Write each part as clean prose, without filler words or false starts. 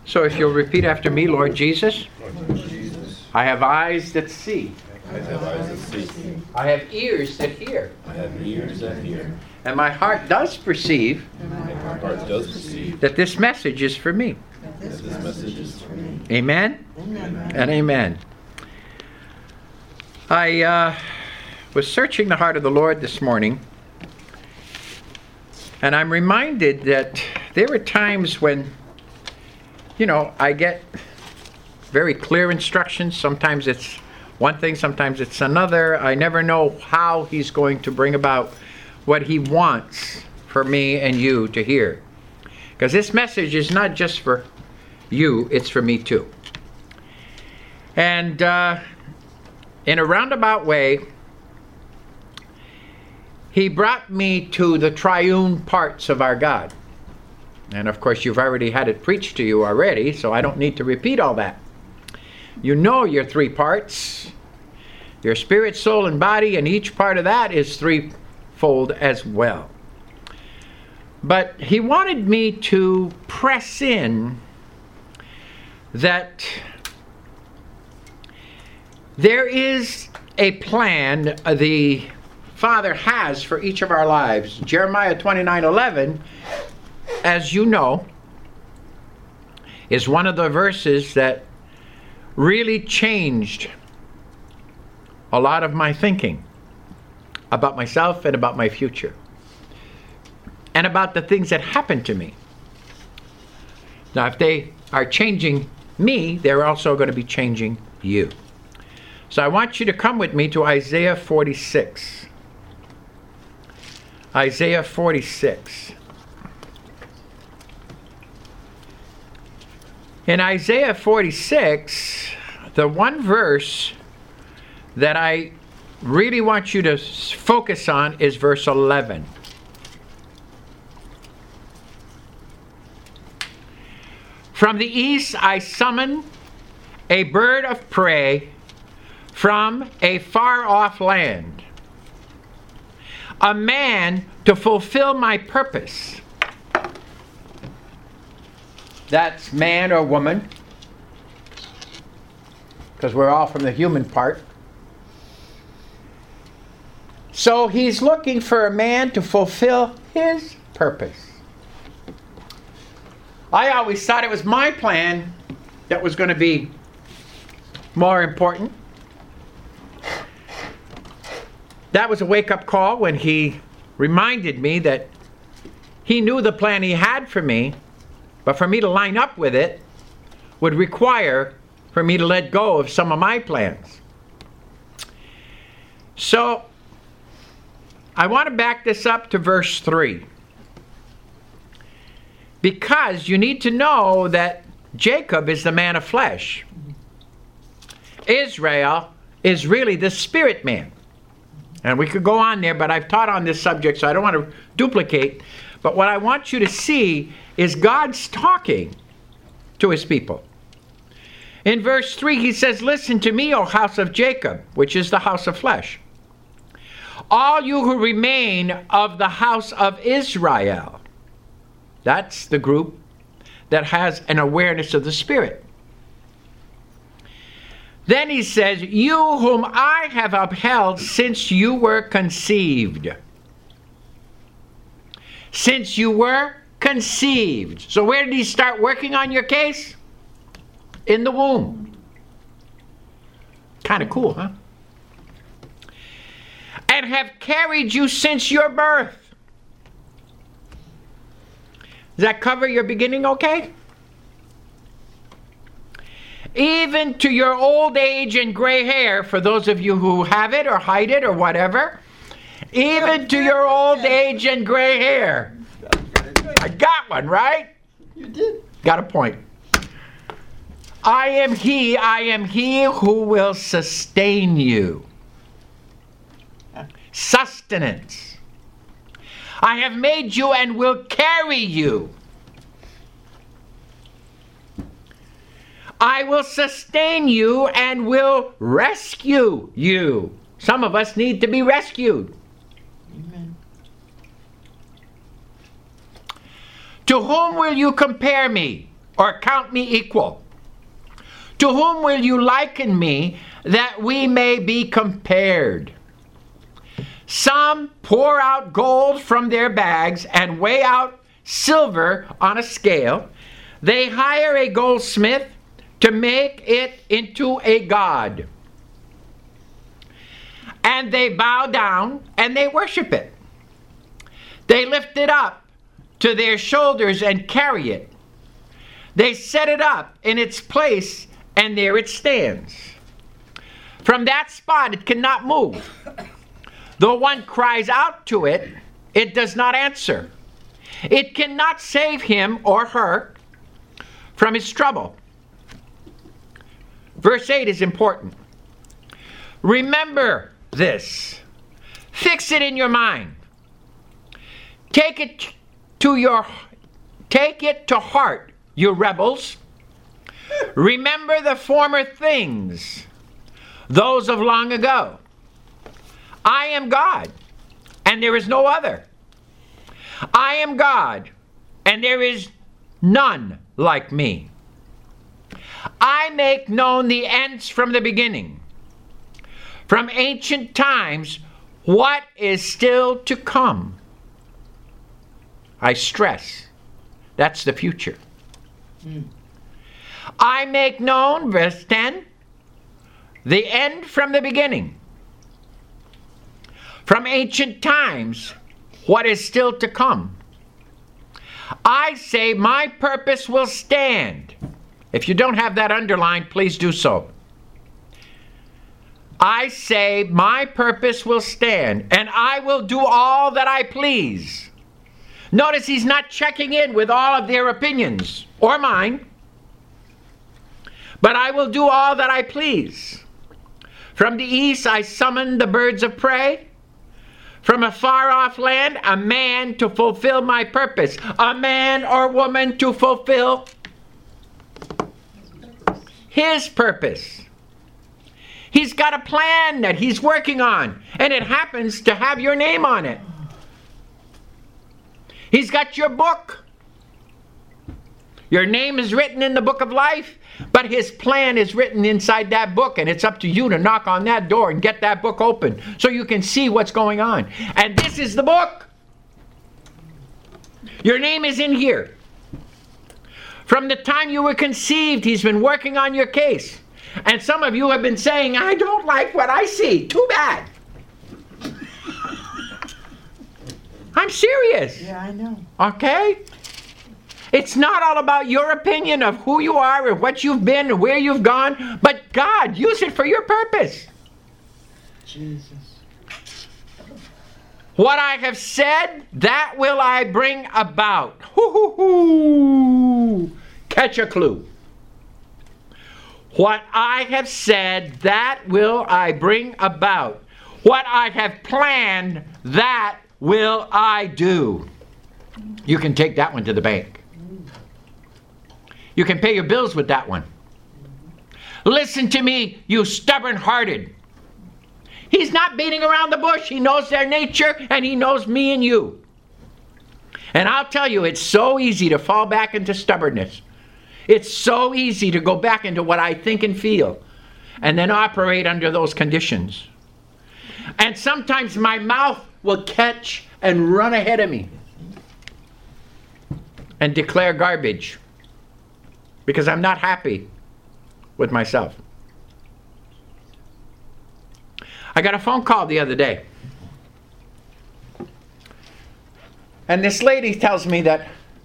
So if you'll repeat after me, Lord Jesus, Lord Jesus, I have eyes that see. I have eyes that see. I have ears that hear. I have ears that hear. And my heart does perceive And my heart does perceive that this message is for me. that this message is for me. Amen? And amen. I was searching the heart of the Lord this morning, and I'm reminded that there are times when, I get very clear instructions. Sometimes it's one thing, sometimes it's another. I never know how He's going to bring about what He wants for me and you to hear. Because this message is not just for you, it's for me too. And in a roundabout way, He brought me to the triune parts of our God. And of course, you've already had it preached to you already, so I don't need to repeat all that. You know your three parts, your spirit, soul, and body, and each part of that is threefold as well. But He wanted me to press in that there is a plan the Father has for each of our lives. Jeremiah 29:11, as you know, is one of the verses that really changed a lot of my thinking about myself and about my future and about the things that happened to me. Now, if they are changing me, they're also going to be changing you. So I want you to come with me to Isaiah 46. Isaiah 46. In Isaiah 46, the one verse that I really want you to focus on is verse 11. From the east I summon a bird of prey from a far-off land, a man to fulfill my purpose. That's man or woman, because we're all from the human part. So He's looking for a man to fulfill His purpose. I always thought it was my plan that was going to be more important. That was a wake-up call when He reminded me that He knew the plan He had for me, but for me to line up with it would require for me to let go of some of my plans. So, I want to back this up to verse 3. Because you need to know that Jacob is the man of flesh. Israel is really the spirit man. And we could go on there, but I've taught on this subject, so I don't want to duplicate. But what I want you to see is God's talking to His people. In verse 3, He says, "Listen to me, O house of Jacob," which is the house of flesh. "All you who remain of the house of Israel." That's the group that has an awareness of the Spirit. Then He says, "You whom I have upheld since you were conceived." Since you were conceived. So where did He start working on your case? In the womb. Kind of cool, huh? "And have carried you since your birth." Does that cover your beginning okay? "Even to your old age and gray hair," for those of you who have it or hide it or whatever. Even to your old age and gray hair. I got one, right? You did. Got a point. I am he who will sustain you. Sustenance. I have made you and will carry you. I will sustain you and will rescue you. Some of us need to be rescued. Amen. To whom will you compare me? or count me equal? To whom will you liken me that we may be compared? Some pour out gold from their bags and weigh out silver on a scale. They hire a goldsmith to make it into a god. And they bow down and they worship it. They lift it up to their shoulders and carry it. They set it up in its place, and there it stands. From that spot it cannot move. Though one cries out to it, it does not answer. It cannot save him or her from his trouble. Verse 8 is important. Remember this. Fix it in your mind. Take it to heart, you rebels. Remember the former things, those of long ago. I am God, and there is no other. I am God, and there is none like me. I make known the ends from the beginning, from ancient times, what is still to come. I stress, that's the future. I make known, verse 10, the end from the beginning. From ancient times, what is still to come. I say my purpose will stand. If you don't have that underlined, please do so. I say my purpose will stand, and I will do all that I please. Notice he's not checking in with all of their opinions, or mine. But I will do all that I please. From the east I summon the birds of prey. From a far-off land, a man to fulfill my purpose. A man or woman to fulfill his purpose. He's got a plan that he's working on, and it happens to have your name on it. He's got your book. Your name is written in the book of life, but his plan is written inside that book, and it's up to you to knock on that door and get that book open so you can see what's going on. And this is the book. Your name is in here. From the time you were conceived, he's been working on your case. And some of you have been saying, I don't like what I see. Too bad. I'm serious. Yeah, I know. Okay? It's not all about your opinion of who you are or what you've been or where you've gone, but God, use it for your purpose. Jesus. What I have said, that will I bring about. Hoo-hoo-hoo. Catch a clue. What I have said, that will I bring about. What I have planned, that will I do. You can take that one to the bank. You can pay your bills with that one. Listen to me, you stubborn-hearted. He's not beating around the bush. He knows their nature, and he knows me and you. And I'll tell you, it's so easy to fall back into stubbornness. It's so easy to go back into what I think and feel, and then operate under those conditions. And sometimes my mouth will catch and run ahead of me and declare garbage because I'm not happy with myself. I got a phone call the other day, and this lady tells me that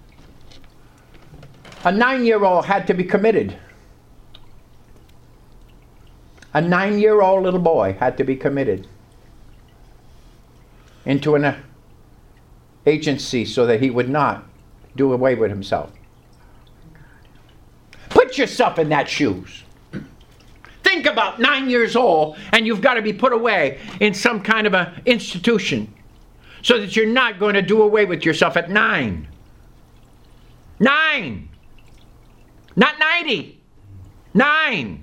a 9-year-old had to be committed. A 9-year-old little boy had to be committed into an agency so that he would not do away with himself. Put yourself in that shoes. Think about 9 years old, and you've got to be put away in some kind of an institution so that you're not going to do away with yourself at 9. 9! Not 90. 9.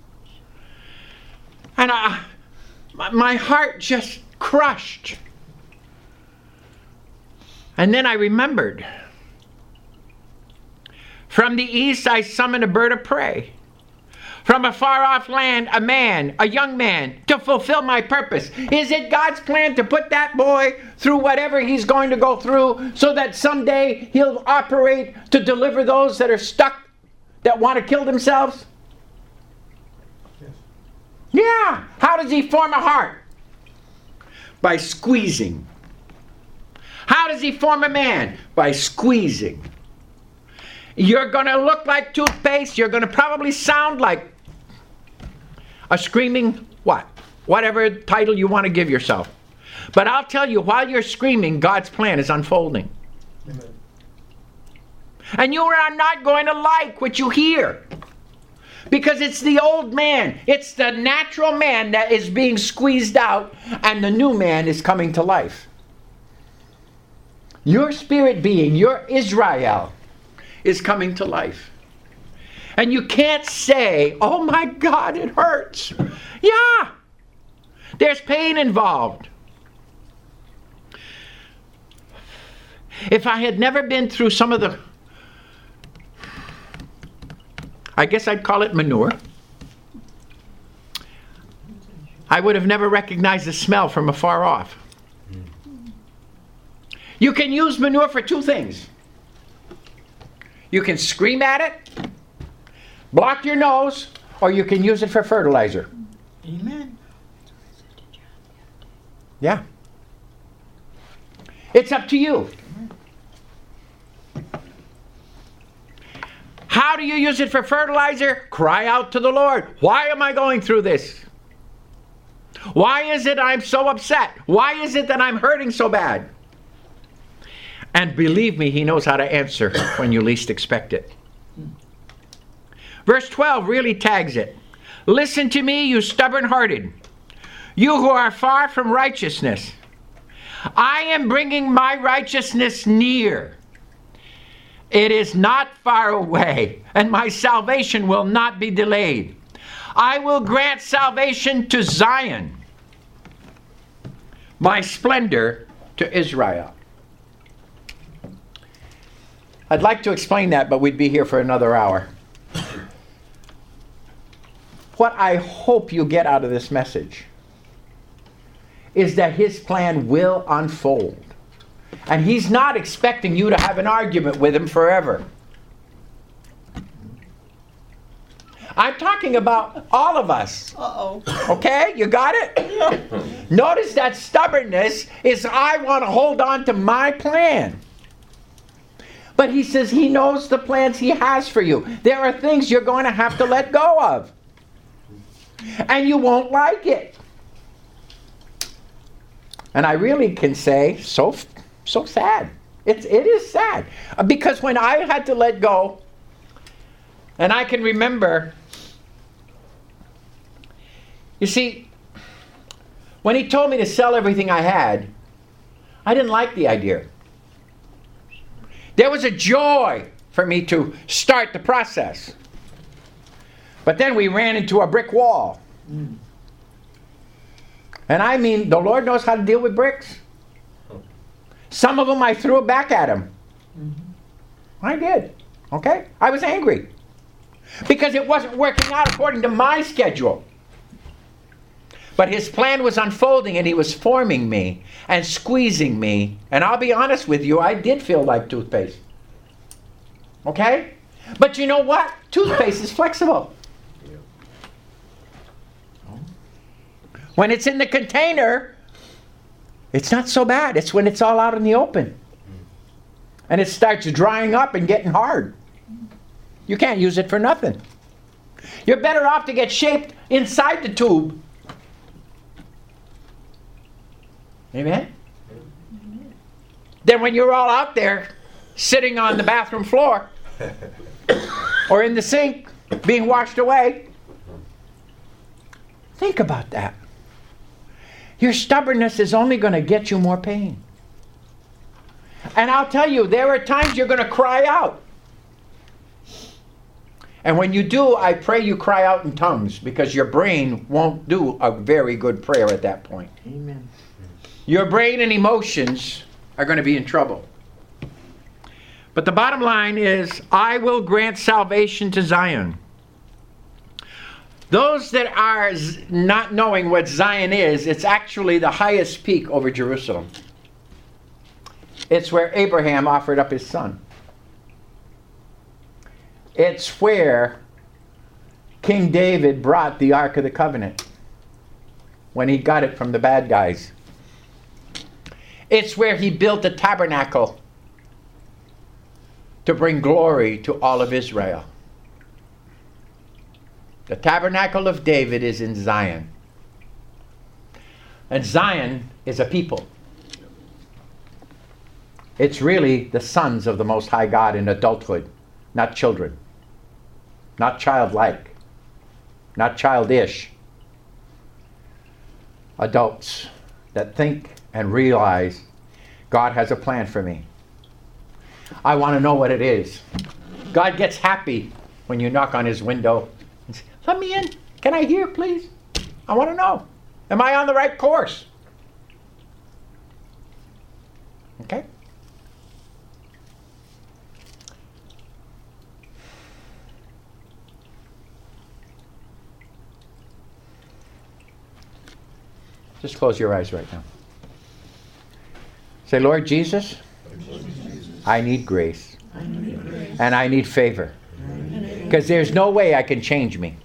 And my heart just crushed. And then I remembered. From the east I summon a bird of prey. From a far-off land, a man, a young man, to fulfill my purpose. Is it God's plan to put that boy through whatever he's going to go through so that someday he'll operate to deliver those that are stuck, that want to kill themselves? Yes. Yeah. How does he form a heart? By squeezing. How does he form a man? By squeezing. You're going to look like toothpaste. You're going to probably sound like a screaming what? Whatever title you want to give yourself. But I'll tell you, while you're screaming, God's plan is unfolding. Amen. And you are not going to like what you hear. Because it's the old man. It's the natural man that is being squeezed out, and the new man is coming to life. Your spirit being, your Israel, is coming to life. And you can't say, oh my God, it hurts. Yeah, there's pain involved. If I had never been through some of the, I guess I'd call it manure, I would have never recognized the smell from afar off. You can use manure for two things. You can scream at it, block your nose, or you can use it for fertilizer. Amen. Yeah. It's up to you. How do you use it for fertilizer? Cry out to the Lord. Why am I going through this? Why is it I'm so upset? Why is it that I'm hurting so bad? And believe me, he knows how to answer when you least expect it. Verse 12 really tags it. Listen to me, you stubborn-hearted, you who are far from righteousness. I am bringing my righteousness near. It is not far away, and my salvation will not be delayed. I will grant salvation to Zion, my splendor to Israel. I'd like to explain that, but we'd be here for another hour. What I hope you get out of this message is that his plan will unfold. And he's not expecting you to have an argument with him forever. I'm talking about all of us. Uh-oh. Okay? You got it? Notice that stubbornness is, I want to hold on to my plan. But he says he knows the plans he has for you. There are things you're going to have to let go of. And you won't like it. And I really can say, so sad. It is sad. Because when I had to let go, and I can remember, you see, when he told me to sell everything I had, I didn't like the idea. There was a joy for me to start the process. But then we ran into a brick wall. And I mean, the Lord knows how to deal with bricks. Some of them I threw it back at him. I did. Okay? I was angry. Because it wasn't working out according to my schedule. But his plan was unfolding, and he was forming me and squeezing me. And I'll be honest with you, I did feel like toothpaste. Okay? But you know what? Toothpaste is flexible. When it's in the container, it's not so bad. It's when it's all out in the open. And it starts drying up and getting hard. You can't use it for nothing. You're better off to get shaped inside the tube. Amen? Then when you're all out there sitting on the bathroom floor or in the sink being washed away, think about that. Your stubbornness is only going to get you more pain. And I'll tell you, there are times you're going to cry out. And when you do, I pray you cry out in tongues, because your brain won't do a very good prayer at that point. Amen. Your brain and emotions are going to be in trouble. But the bottom line is, I will grant salvation to Zion. Those that are not knowing what Zion is, it's actually the highest peak over Jerusalem. It's where Abraham offered up his son. It's where King David brought the Ark of the Covenant when he got it from the bad guys. It's where he built a tabernacle to bring glory to all of Israel. The tabernacle of David is in Zion. And Zion is a people. It's really the sons of the Most High God in adulthood, not children, not childlike, not childish. Adults that think and realize God has a plan for me. I want to know what it is. God gets happy when you knock on his window and say, let me in. Can I hear, please? I want to know. Am I on the right course? Okay? Just close your eyes right now. Say, Lord Jesus, I need grace. And I need favor. Because there's no way I can change me.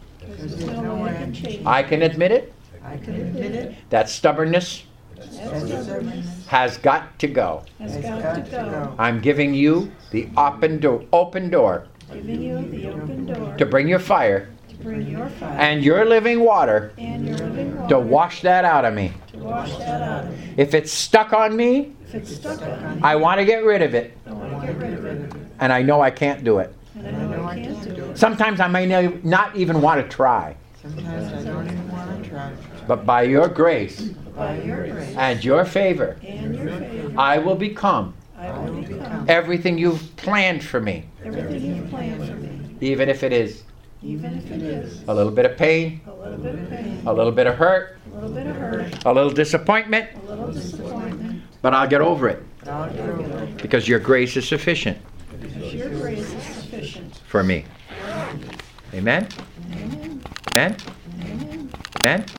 I can admit it. That stubbornness has got to go. I'm giving you the open door to bring your fire and your living water to wash that out of me. If it's stuck on me, I want to get rid of it. And I know I can't do it. Sometimes I may not even want to try. But by your grace and your favor, I will become everything you've planned for me. Even if it is a little bit of pain, a little bit of hurt, a little disappointment, but I'll get over it. Because your grace is sufficient for me. Amen? Amen? Amen?